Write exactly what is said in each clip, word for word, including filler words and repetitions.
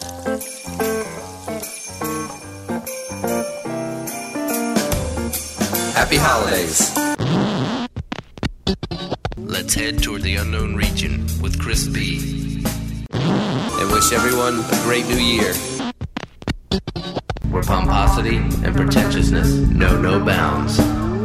Happy holidays. Let's head toward the unknown region with Chris B. And wish everyone a great new year. Where pomposity and pretentiousness know no bounds.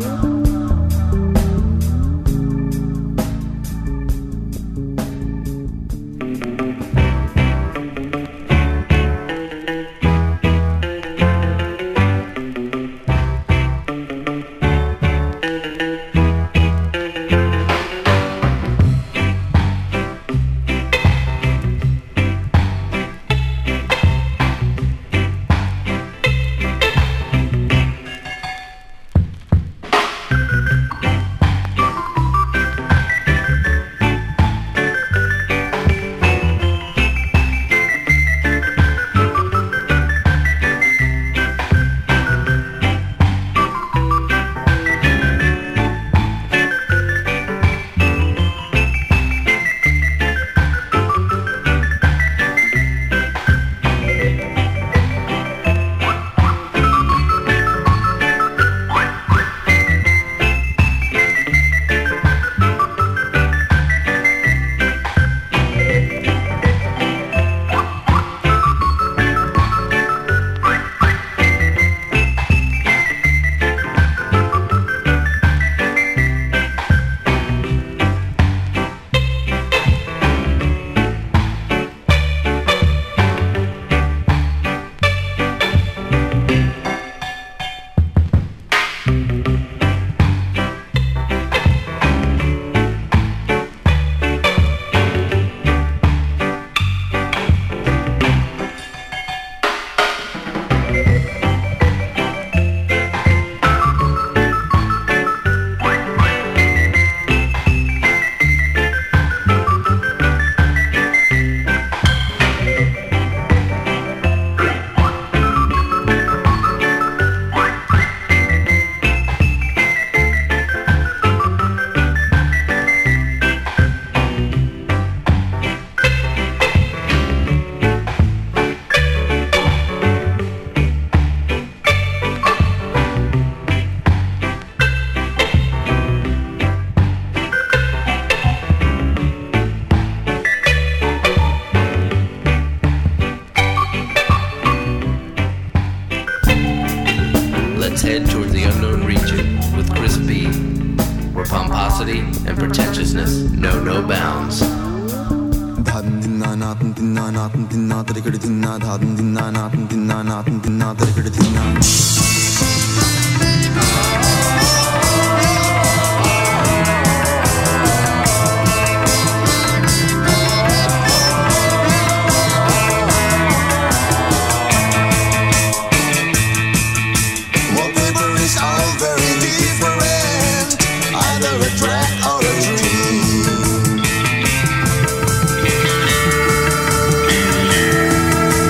Let's head toward the unknown region with Chris B. Where pomposity and pretentiousness know no bounds.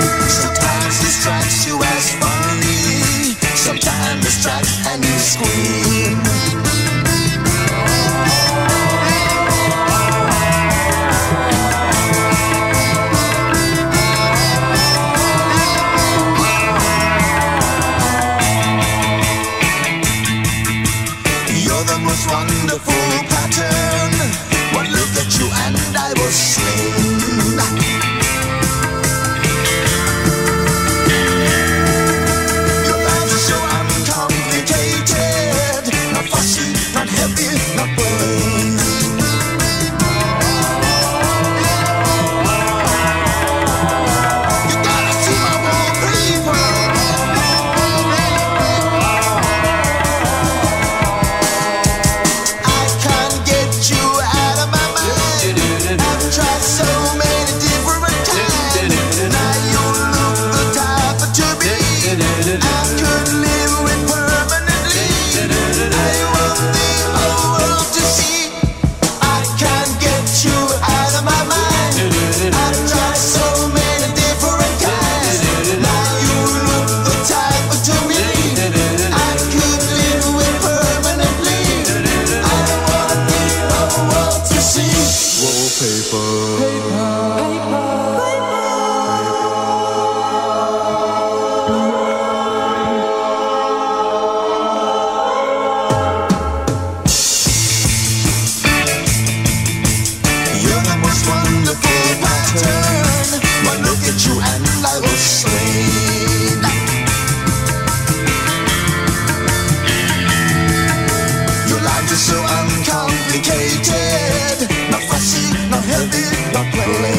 Sometimes distract and you scream.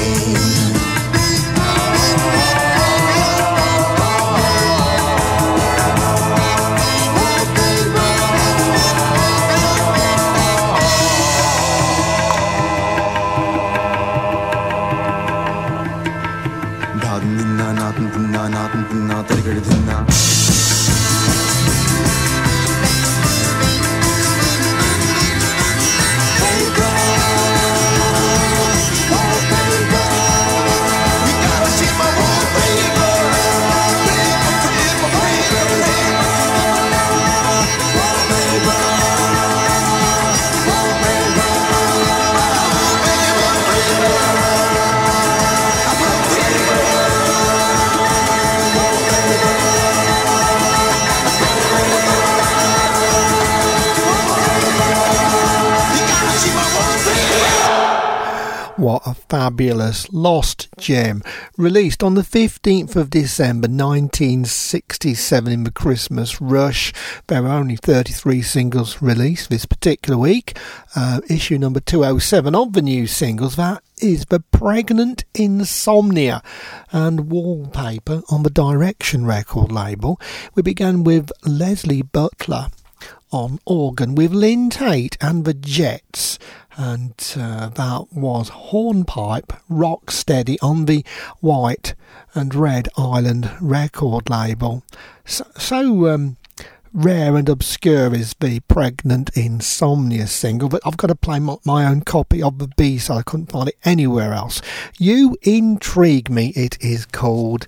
What a fabulous lost gem, released on the fifteenth of December nineteen sixty-seven in the Christmas rush. There were only thirty-three singles released this particular week. Uh, issue number two oh seven of the new singles, that is The Pregnant Insomnia, and Wallpaper on the Direction record label. We began with Leslie Butler on organ with Lynn Tate and the Jets, and uh, that was Hornpipe Rocksteady on the White and Red Island record label. So, so um, rare and obscure is the Pregnant Insomnia single, but I've got to play my, my own copy of the B-side. I couldn't find it anywhere else. You Intrigue Me, it is called.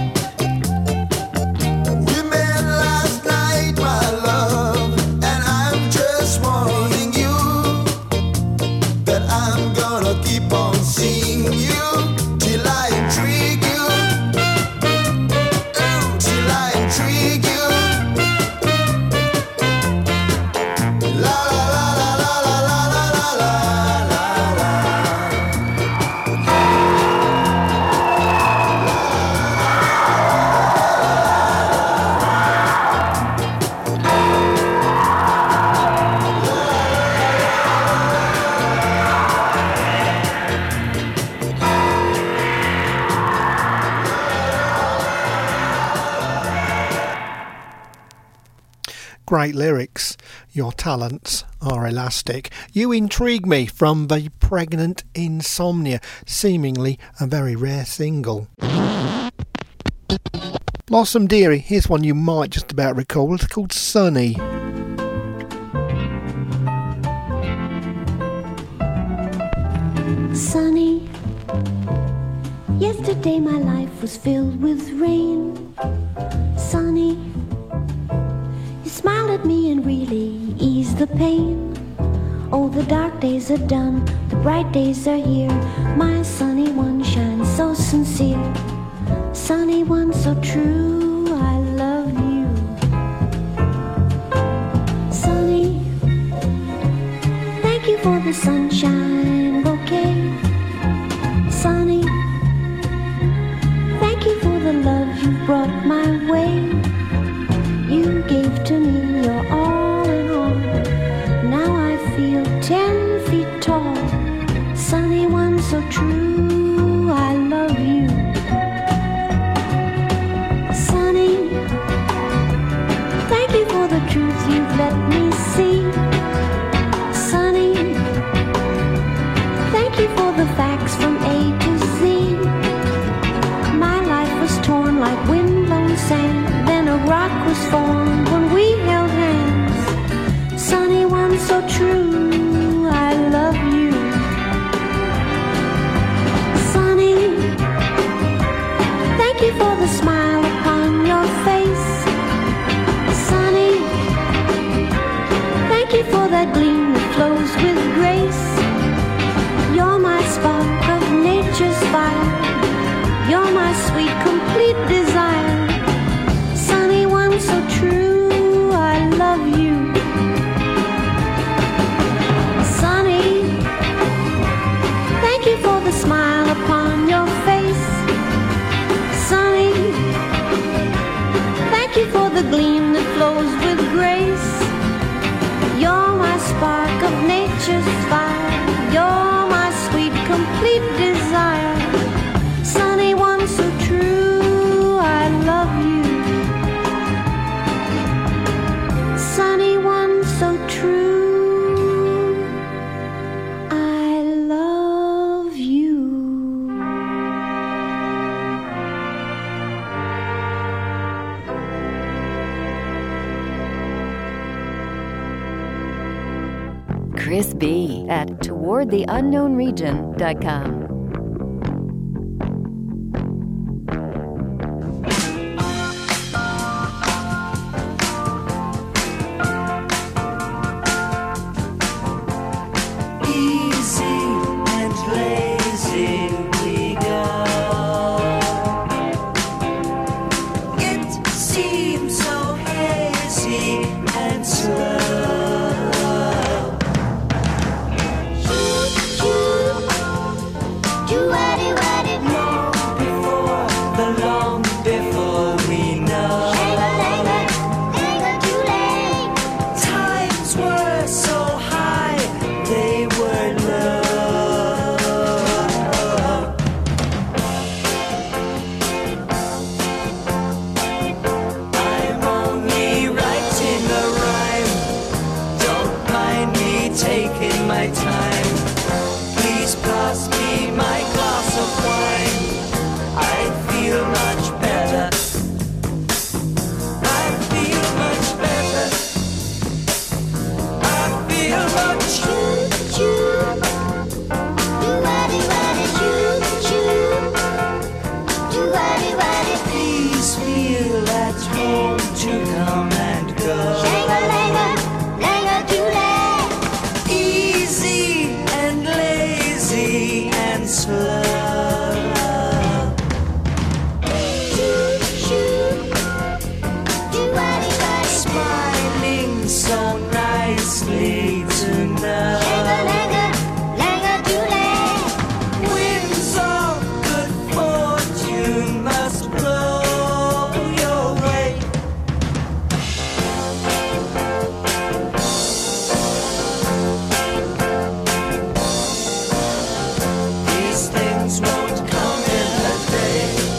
And I great lyrics. Your talents are elastic. You intrigue me from the Pregnant Insomnia, seemingly a very rare single. Blossom Dearie, here's one you might just about recall. It's called Sunny. Sunny, yesterday my life was filled with rain. Sunny, you smiled at me and really eased the pain. Oh, the dark days are done, the bright days are here. My sunny one shines so sincere. Sunny one so true, I love you. Sunny, thank you for the sunshine bouquet. Sunny, thank you for the love you brought my way. You gave to me your all in all. Now I feel ten feet tall. Sunny one so true, I love you. Sunny, thank you for the truth you've let me see. Sunny, thank you for the facts from A to Z. My life was torn like windblown sand. Then a rock was formed when we held hands. Sunny one so true, I love you. Sunny, thank you for the smile upon your face. Sunny, thank you for that gleam that flows with grace. You're my spark of nature's fire. You're my sweet, complete desire. Sunny one so true, I love you. Sunny, thank you for the smile upon your face. Sunny, thank you for the gleam that flows with grace. You're my spark of nature's fire. You're my sweet, complete desire. Sunny one so true, I love you. Sunny one so true, I love you. Chris B. at toward the unknown region dot com.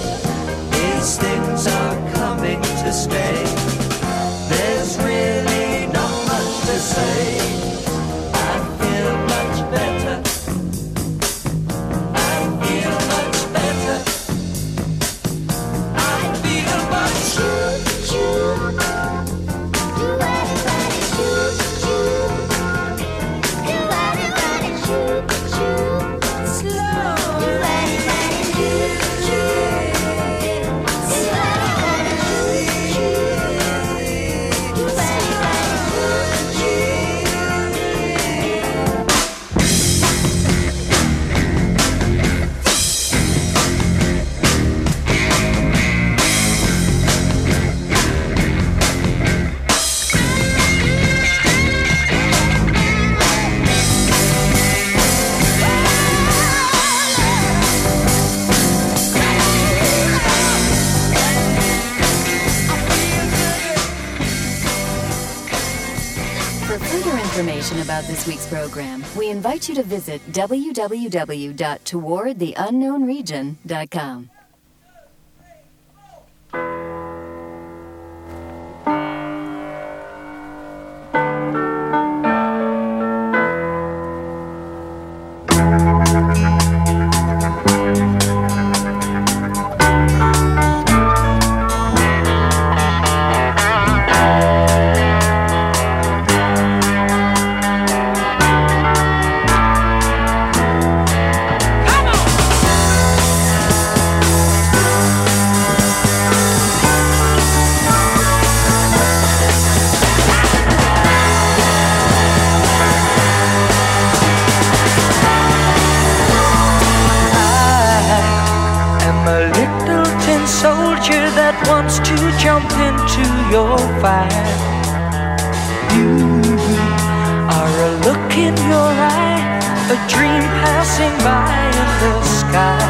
These things are coming to stay. There's really For further information about this week's program, we invite you to visit w w w dot toward the unknown region dot com. Wants to jump into your fire. You are a look in your eye, a dream passing by in the sky.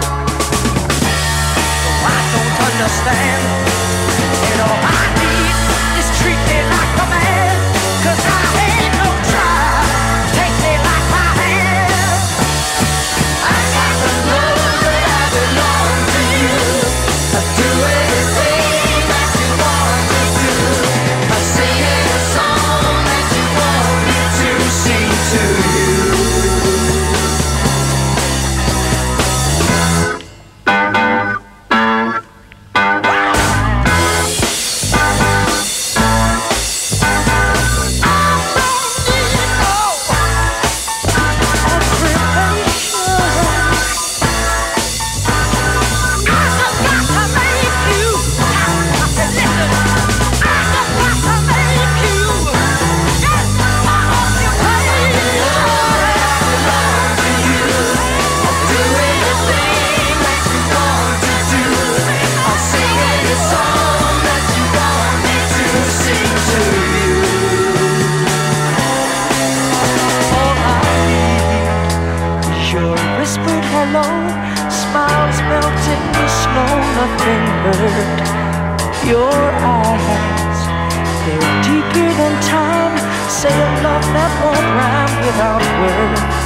Oh, I don't understand, and all I need is treat me like a man, 'cause I ain't no child, take me like my hand. I got to know that I belong to you. I do anything that you want me to. I sing any song that you want me to sing to you. Your eyes, they're deeper than time. Say a love that won't rhyme without words.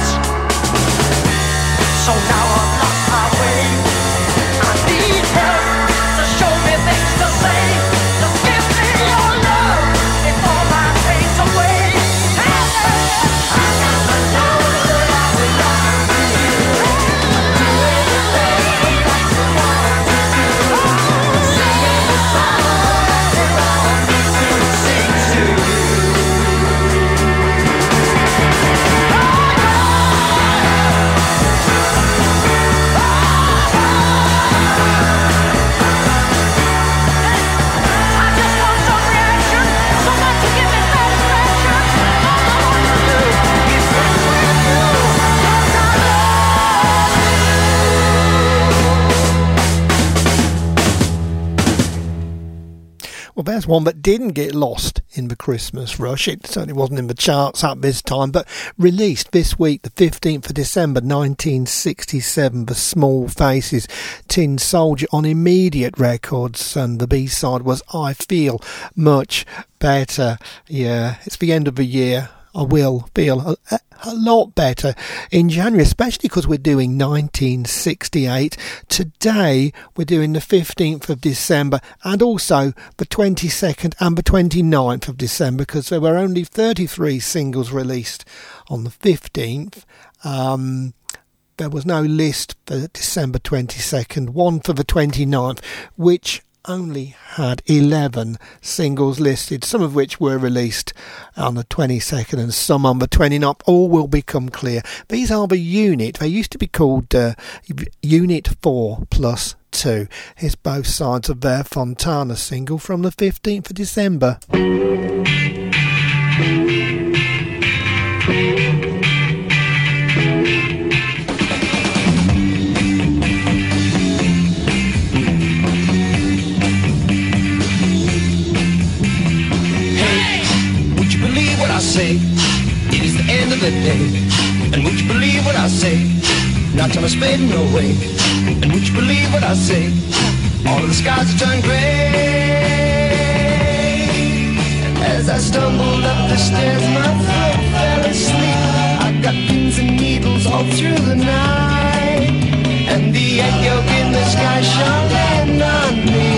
So now I've lost my way. I need help to show me things to say. Just give me your love before mine fades away. I gotta know that I belong to you. Do anything that you want to do. Sing any song that you want me to sing to you. Well, there's one that didn't get lost in the Christmas rush. It certainly wasn't in the charts at this time, but released this week, the fifteenth of December nineteen sixty-seven, The Small Faces, Tin Soldier on Immediate Records, and the B-side was I Feel Much Better. Yeah, it's the end of the year. I will feel a, a lot better in January, especially because we're doing nineteen sixty-eight. Today we're doing the fifteenth of December and also the twenty-second and the twenty-ninth of December, because there were only thirty-three singles released on the fifteenth. Um, there was no list for December twenty-second, one for the twenty-ninth, which only had eleven singles listed, some of which were released on the twenty-second and some on the twenty-ninth. All will become clear. These are the unit. They used to be called uh, Unit four plus two. Here's both sides of their Fontana single from the fifteenth of December. I say, it is the end of the day. And would you believe what I say? Not time to spend no way. And would you believe what I say? All of the skies have turned gray. And as I stumbled up the stairs, my throat fell asleep. I got pins and needles all through the night, and the egg yolk in the sky shone in on me.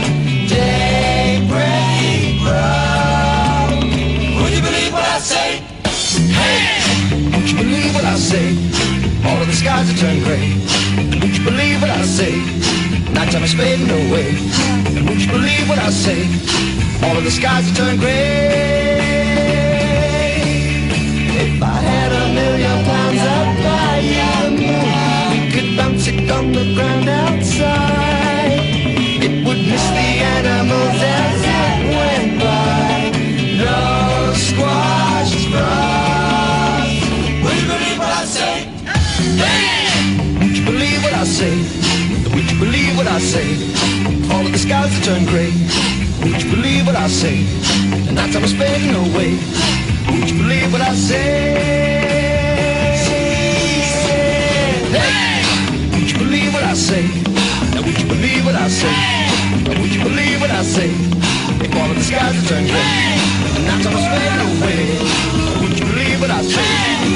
Daybreak broke. Would you believe what I say? Hey, would you believe what I say? All of the skies have turned grey. And would you believe what I say? Nighttime is fading away. And would you believe what I say? All of the skies have turned grey. If I had a million pounds, I'd buy you the moon. We could bounce it on the ground outside. It would miss the animals as it went by. No squash frost. Would you believe what I say? Hey! Would you believe what I say? Would you believe what I say? All of the skies have turned grey. Would you believe what I say? The nighttime is fading away. Would you believe what I say? Hey! Would you believe what I say? Now would you believe what I say? Now would you believe what I say? If all of the skies have turned grey, the nighttime is fading away. Would you believe what I say?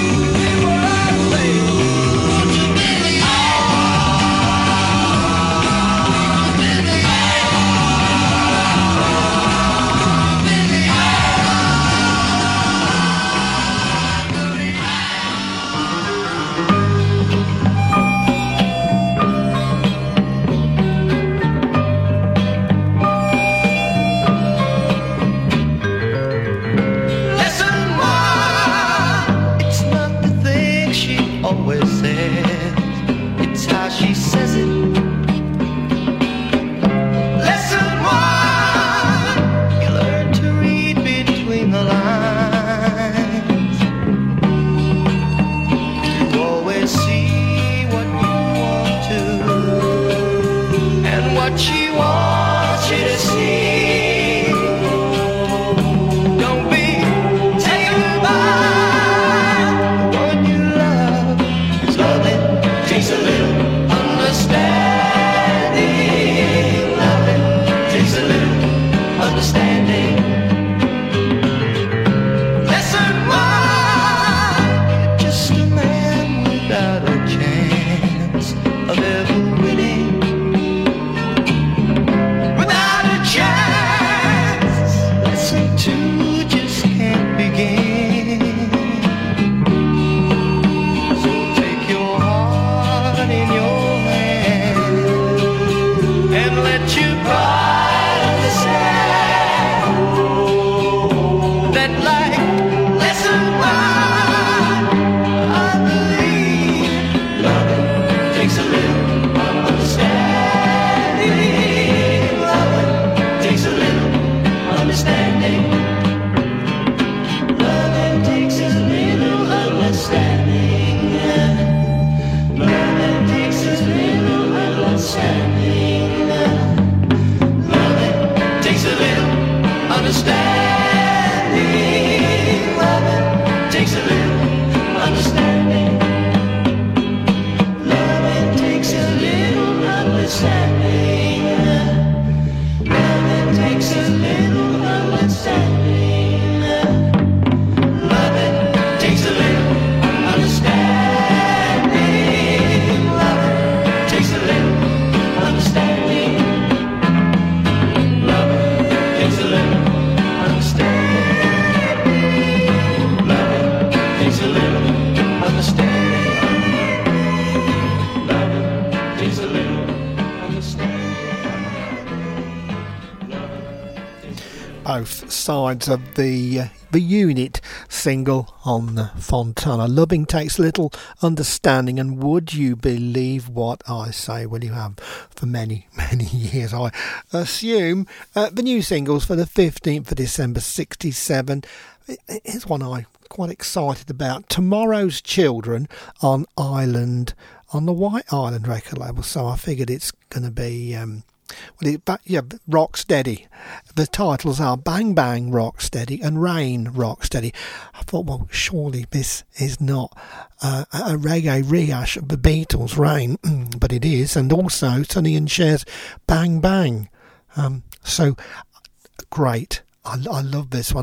Both sides of the uh, the unit single on Fontana. Loving Takes Little, Understanding, and Would You Believe What I Say? Well, you have for many, many years, I assume. Uh, the new singles for the fifteenth of December sixty-seven. Here's one I'm quite excited about. Tomorrow's Children on Island, on the White Island record label. So I figured it's going to be... Um, Well, it, but yeah, Rocksteady. The titles are Bang Bang Rocksteady and Rain Rocksteady. I thought, well, surely this is not uh, a reggae rehash of the Beatles' Rain, but it is, and also Sonny and Cher's Bang Bang. Um, so great. I, I love this one.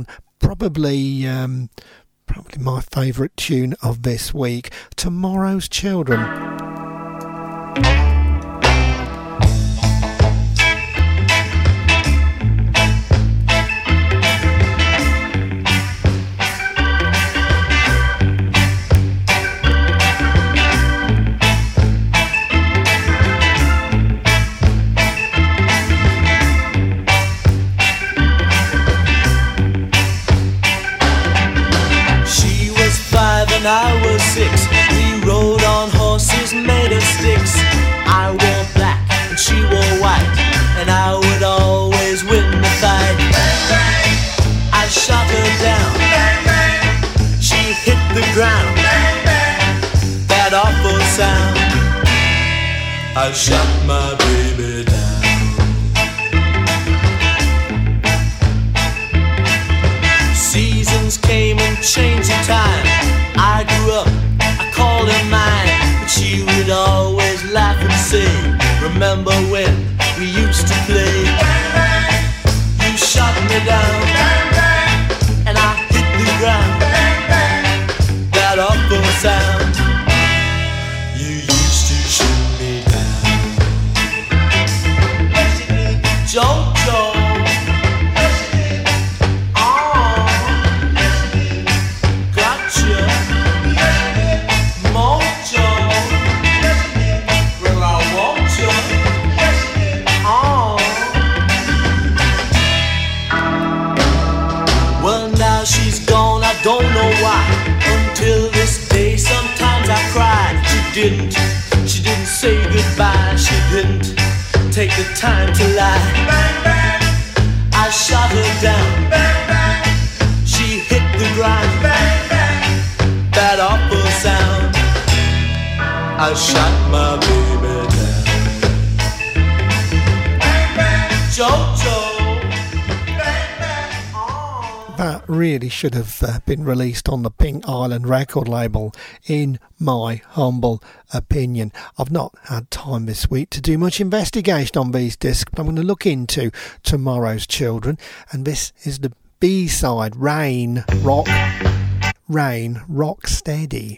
probably um, probably my favourite tune of this week, Tomorrow's Children. When I was six, we rode on horses made of sticks. I wore black and she wore white, and I would always win the fight. Bang, bang. I shot her down. Bang, bang. She hit the ground. Bang, bang. That awful sound. I shot my baby down. Seasons came and changed the time. I grew up, I called her mine, but she would always laugh and say, remember when we used to play? Bang, bang. You shot me down, bang, bang. And I hit the ground, bang, bang. That awful sound. You used to shoot me down. Yes, you did. Jojo. Don't know why, until this day sometimes I cried. She didn't, she didn't say goodbye. She didn't take the time to lie. Bang, bang. I shot her down. Bang, bang. She hit the ground. Bang, bang. That awful sound. I shot my baby down. Bang, bang. Jojo. That really should have uh, been released on the Pink Island record label, in my humble opinion. I've not had time this week to do much investigation on these discs, but I'm going to look into Tomorrow's Children, and this is the B-side, Rain, Rock, Rain, Rock Steady.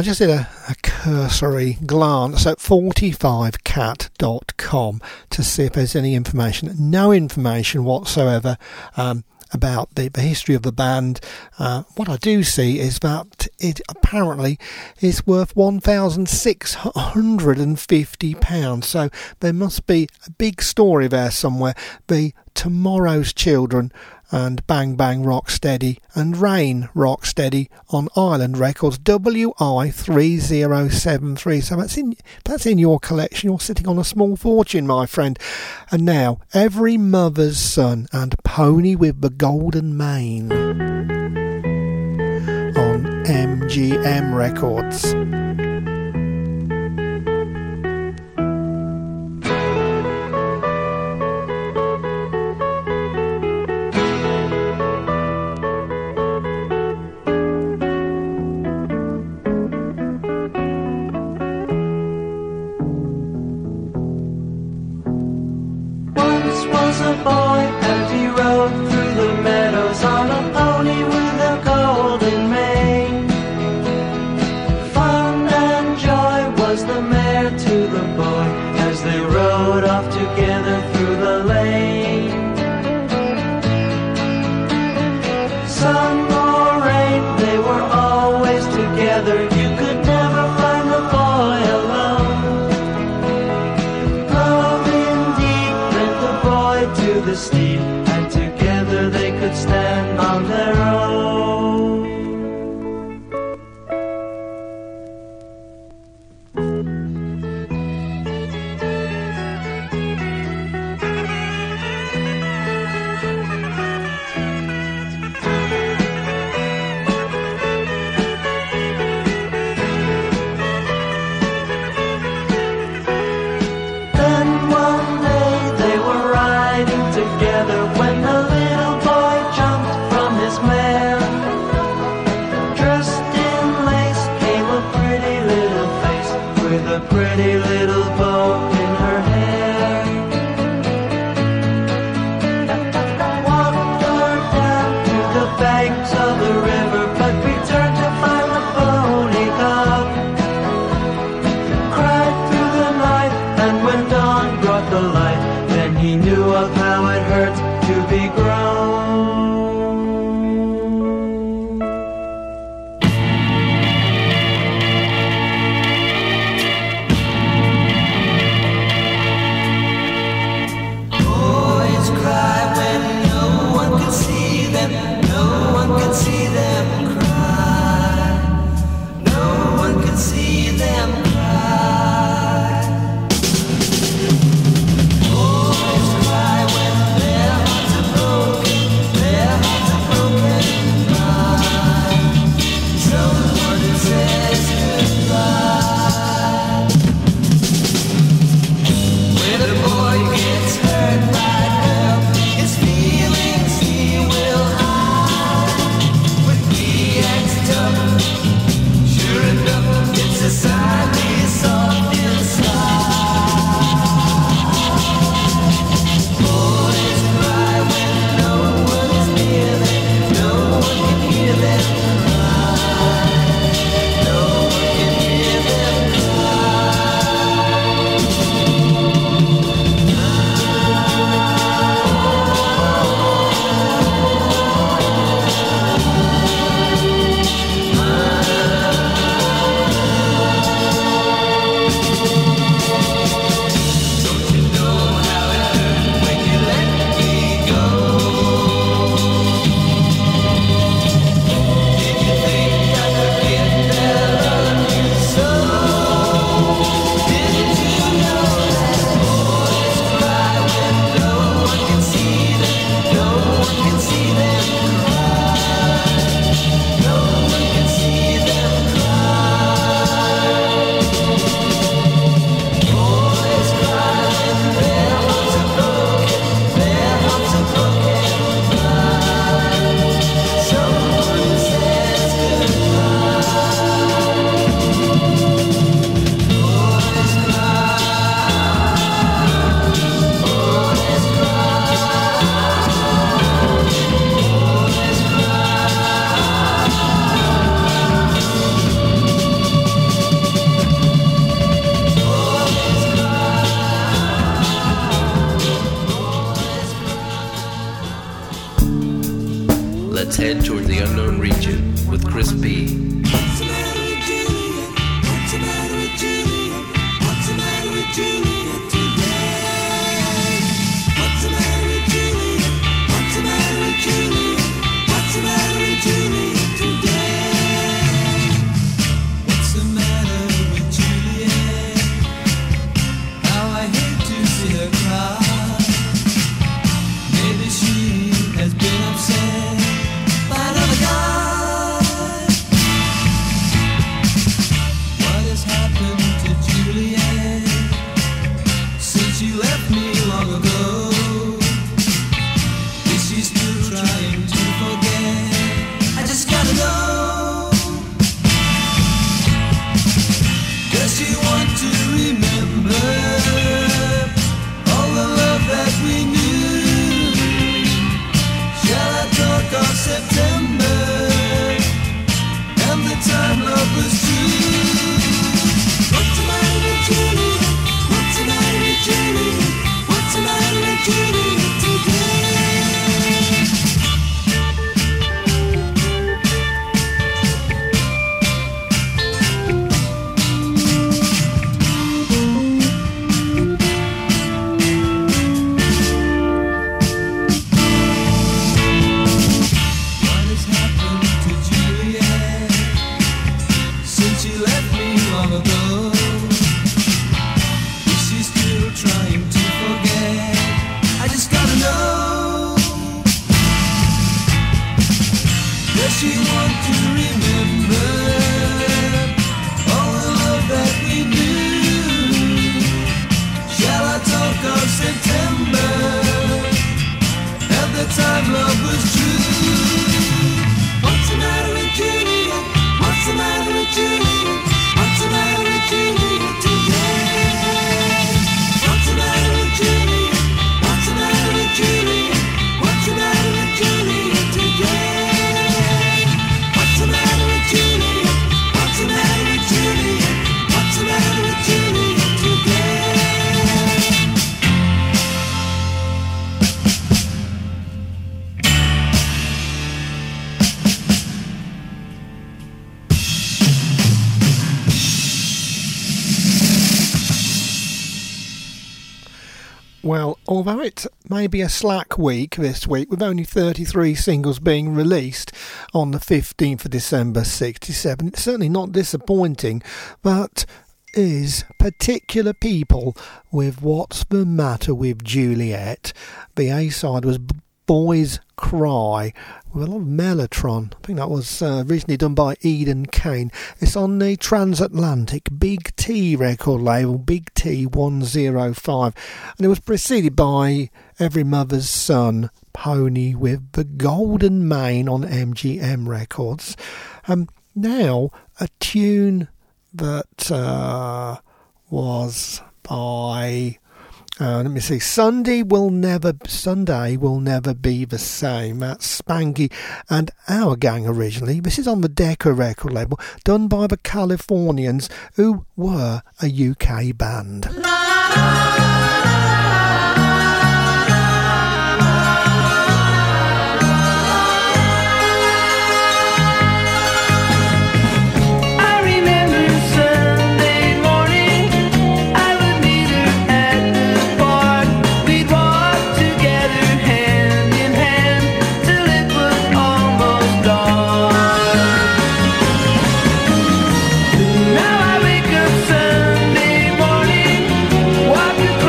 just did a, a cursory glance at forty-five cat dot com to see if there's any information. No information whatsoever um, about the, the history of the band. Uh, what I do see is that it apparently is worth one thousand six hundred fifty pounds. So there must be a big story there somewhere. The Tomorrow's Children and Bang Bang Rocksteady and Rain Rocksteady on Island Records, W I three zero seven three. So that's in that's in your collection. You're sitting on a small fortune, my friend. And now, Every Mother's Son and Pony with the Golden Mane on M G M Records. head toward the unknown region with Chris B. What's the matter with Juliet? What's the matter with Juliet? What's the matter with Juliet today? What's the matter with Juliet? What's the matter with Juliet? What's the matter with Juliet today? What's the matter with Juliet? How I hate to see her cry. Maybe she has been upset by another guy. What has happened to Juliet since you left me long ago? Is she still trying to forget? I just gotta know. Does she want to remember all the love that we knew? Shall I talk of September and the time love was true? What's the matter with Juliet? What's the matter with Juliet? What's the matter with Juliet today? What has happened to Juliet since you left me long ago? Is she still trying to forget? I just gotta know. Does she want to remember all the love that we knew? Shall I talk of September and the time love was true? What's the matter with Juliet? What's the matter with Juliet? What's the matter with Juliet today? What's the matter with Juliet? What's the matter with Juliet? What's the matter with Juliet today? What's the matter with Juliet? What's the matter with Juliet? What's the matter with Juliet today? Well, although it may be a slack week this week, with only thirty-three singles being released on the fifteenth of December sixty-seven, it's certainly not disappointing, but is particular people with What's the Matter with Juliet. The A-side was Boys Cry, with a lot of Mellotron. I think that was uh, recently done by Eden Kane. It's on the Transatlantic Big T record label, Big T one oh five, and it was preceded by Every Mother's Son, Pony with the Golden Mane on M G M Records. Um, now, a tune that uh, was by... Uh, let me see. Sunday will never. Sunday will never be the same. That's Spanky and Our Gang originally. This is on the Decca record label, done by the Californians, who were a U K band. Now I wake up Sunday morning, walk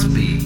Chris B.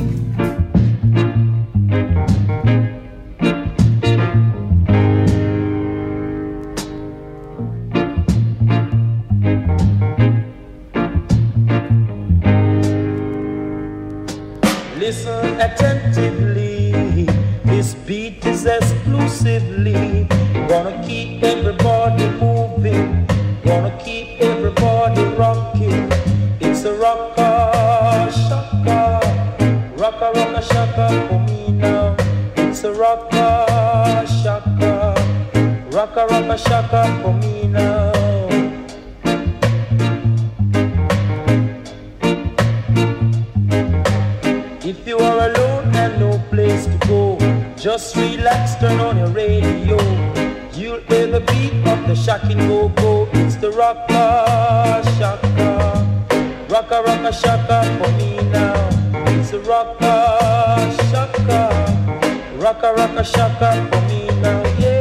Listen attentively, this beat is exclusively gonna keep everybody moving, gonna keep everybody rocking. It's a rocka shaka, rocka rocka shaka for me now. It's a rocka shaka, rocka rocka shaka for me now. If you are alone and no place to go, just relax, turn on your radio. You'll hear the beat of the shocking go-go. It's the rocka shaka, rocka rocka shaka for me now. It's the rocka shaka, rocka rocka shaka for me now, yeah.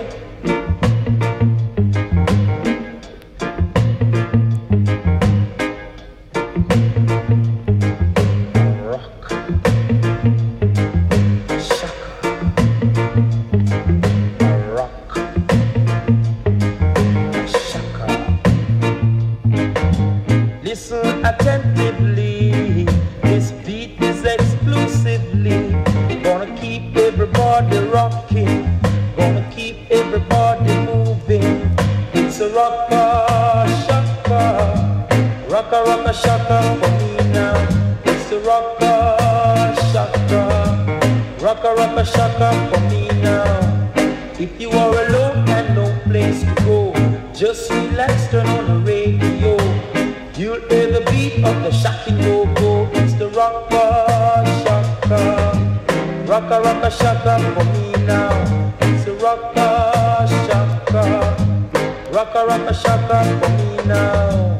Listen attentively, this beat is exclusively gonna keep everybody rocking, gonna keep everybody moving. It's a rocka shaka, rocka rocka shaka for me now. It's a rocka shaka, rocka rocka shaka for me now. If you are alone and no place to go, just relax, turn on the radio. You'll hear the beat of the shocking go-go. It's the rocka shaka, rocka rocka shaka for me now. It's the rocka shaka, rocka rocka shaka for me now.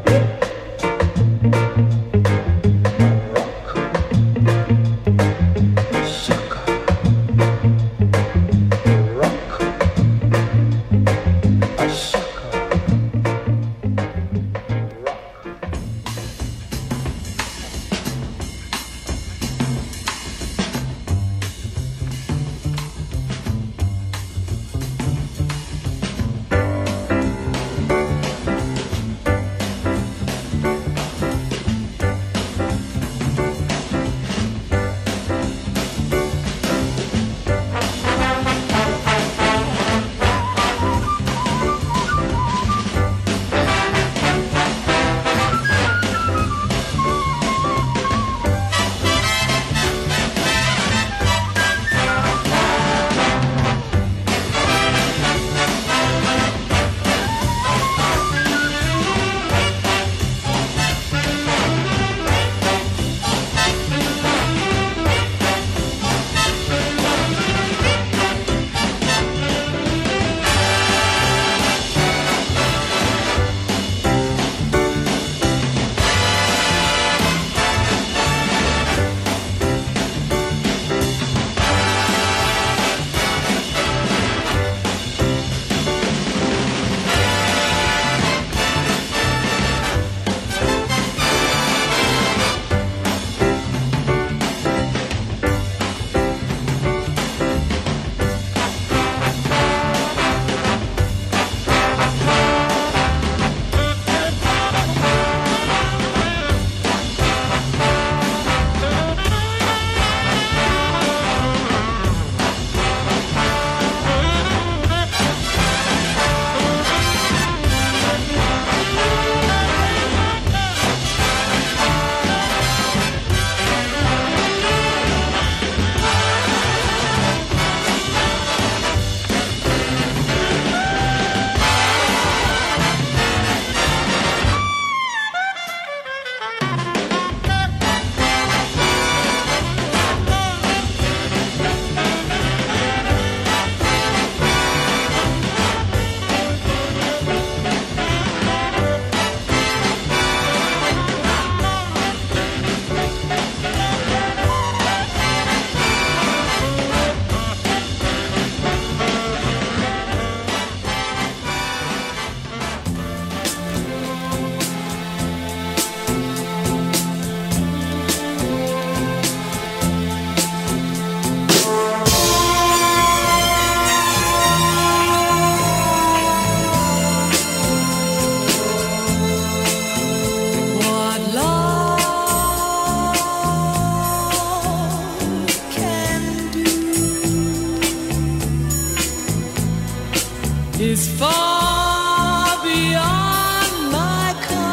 is far beyond my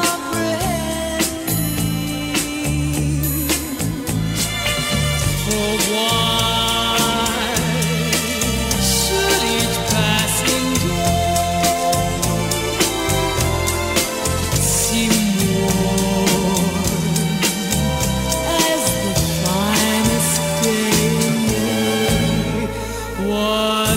comprehending. For why should each passing day seem warm as the finest day in May? What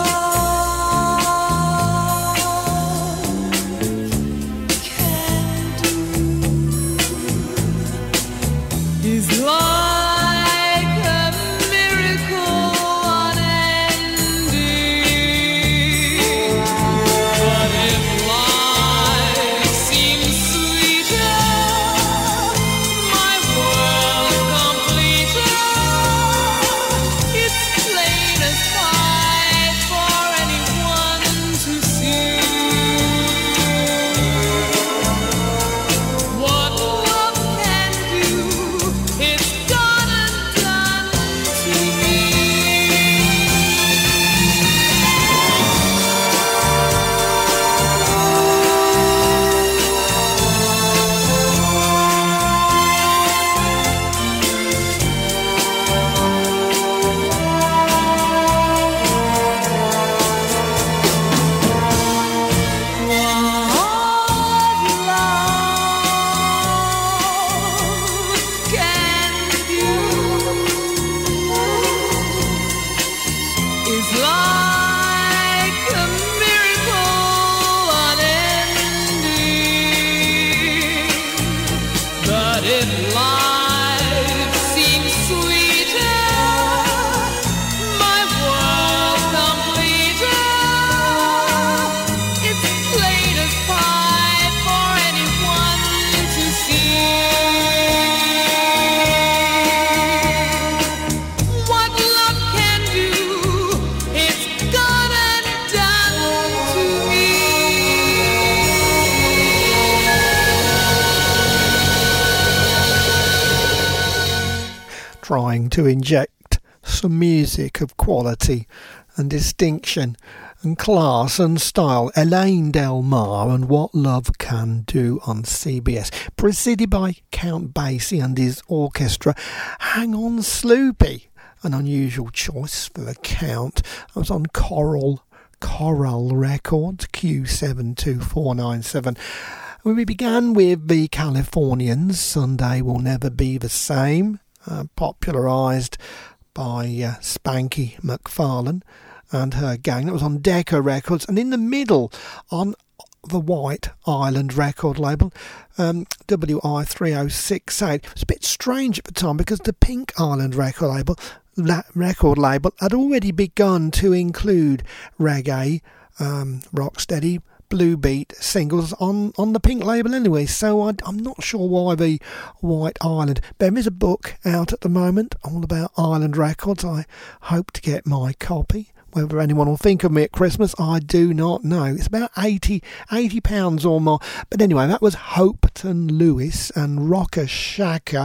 trying to inject some music of quality and distinction and class and style. Elaine Del Mar and What Love Can Do on C B S, preceded by Count Basie and his orchestra. Hang On Sloopy, an unusual choice for the Count. I was on Coral Coral Records, Q seven two four nine seven. We began with the Californians, Sunday Will Never Be the Same, uh, popularised by uh, Spanky McFarlane and her gang. That was on Decca Records. And in the middle, on the White Island record label, um, W I three oh six eight. It was a bit strange at the time because the Pink Island record label, that record label had already begun to include reggae, um, rocksteady, blue beat singles on, on the Pink label anyway, so I, I'm not sure why the White Island. There is a book out at the moment all about Island records. I hope to get my copy. Whether anyone will think of me at Christmas, I do not know. It's about eighty pounds or more. But anyway, that was Hopeton Lewis and Rocker Shaka.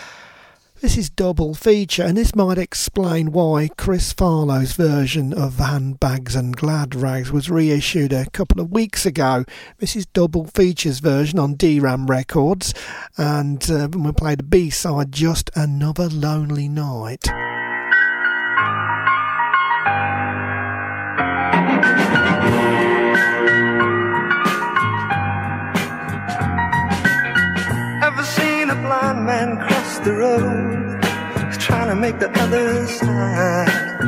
This is double feature, and this might explain why Chris Farlow's version of Handbags and Glad Rags was reissued a couple of weeks ago. This is double features version on D RAM Records, and uh, we played the B-side, Just Another Lonely Night. Ever seen a blind man cross the road, trying to make the other side?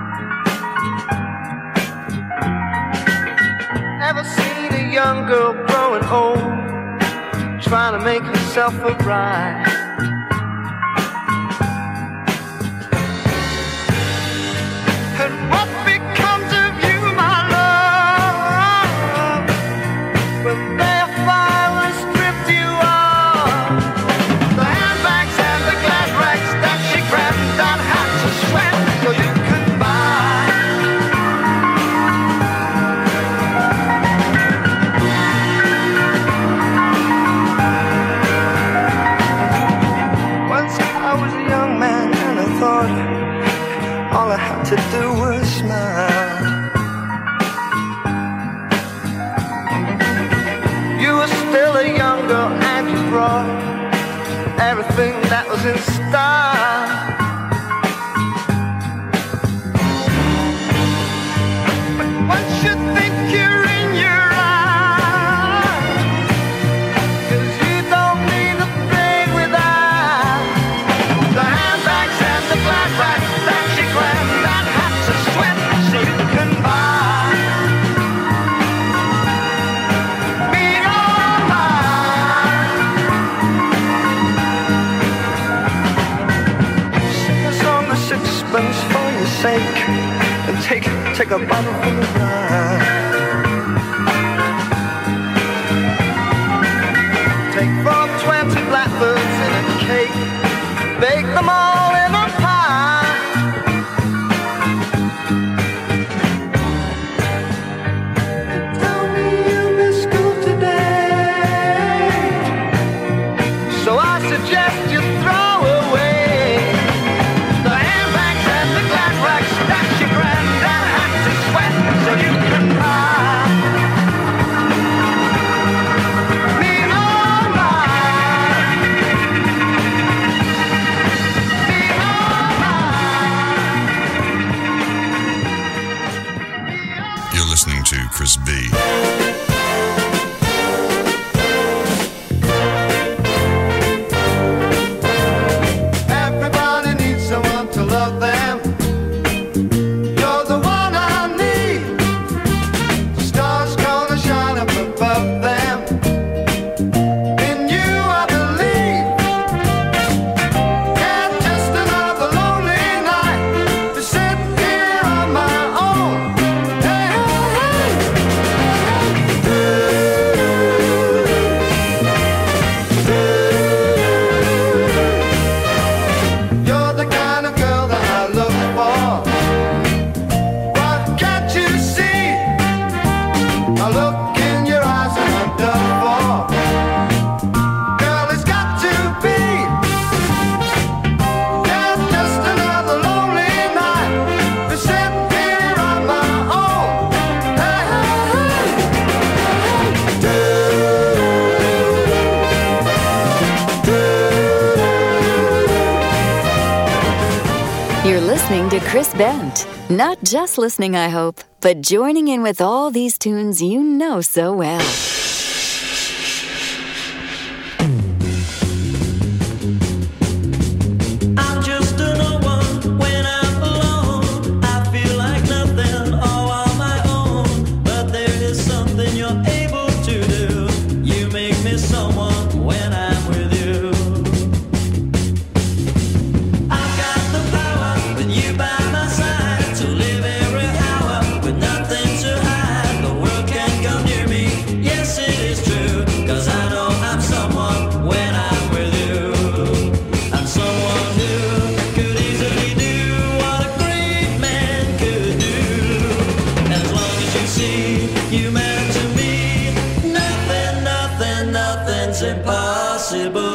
Ever seen a young girl growing old, trying to make herself a bride? And what becomes of you, my love, when their fire stripped you off? The handbags and the glad rags that she grabbed don't have to sweat so you can buy. Once I was a young man and I thought all I had to do was smile. shooting star. But once you think you're in your eyes, 'cause you don't need a thing without the handbags and the black racks that you glam, that hats of sweat so you can buy. Me all mine. Sing a song of sixpence for your sake, and take take a bottle full of wine. Take four twenty blackbirds in a cake, bake them all in a pie. Tell me you miss school today, so I suggest you throw away the handbags and the glad rags that you grand and hats of sweat so you can buy. Me no mine. Me no mine. You're listening to Chris B. Everybody needs someone to love them. You're the one I need. The stars gonna shine up above them. In you I believe. And just another lonely night to sit here on my own. Hey, hey, hey. You're the kind of girl that I look for. What can't you see? I look in your eyes and I'm done for. Girl, it's got to be. Yeah, just another lonely night to sit here on my own. Hey, hey, You're listening to Chris Bent. Not just listening, I hope, but joining in with all these tunes you know so well. I'm just a no one when I'm alone. I feel like nothing all on my own. But there is something you're able to do. You make me someone when I'm with you. I've got the power with you by my side to live every hour with nothing to hide. The world can't come near me. Yes, it is true. 'Cause I know I'm someone when I'm with you. I'm someone who could easily do what a great man could do. And as long as you see you matter to me, nothing, nothing, nothing's impossible.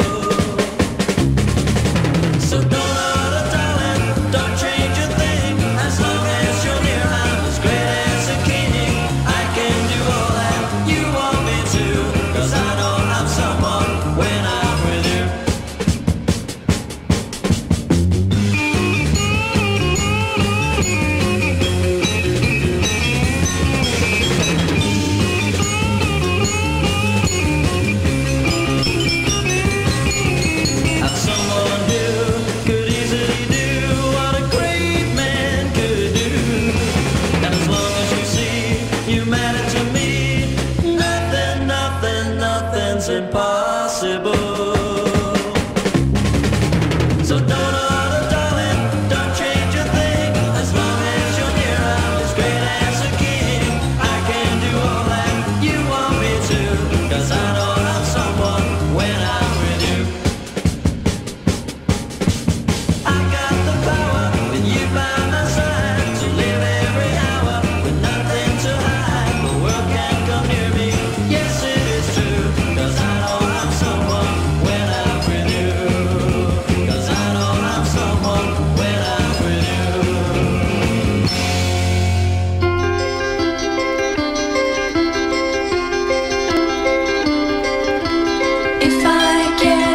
So don't order, darling, don't change a thing. As long as you're near, I'm as great as a king. I can do all that you want me to. 'Cause I know I'm someone when I'm with you. I'm someone who could easily do what a great man could do. And as long as you see you matter to me, nothing, nothing, nothing's impossible. So don't order, darling, don't change a thing. As long as you're near, I'm as great as a king. I can do all that you want me to. 'Cause I know I'm someone when I'm with you. I got the power with you by my side to live every hour with nothing to hide. The world can't come near me. Yes, it is true. 'Cause I know I'm someone when I'm with you. 'Cause I know I'm someone when I'm with you. If I get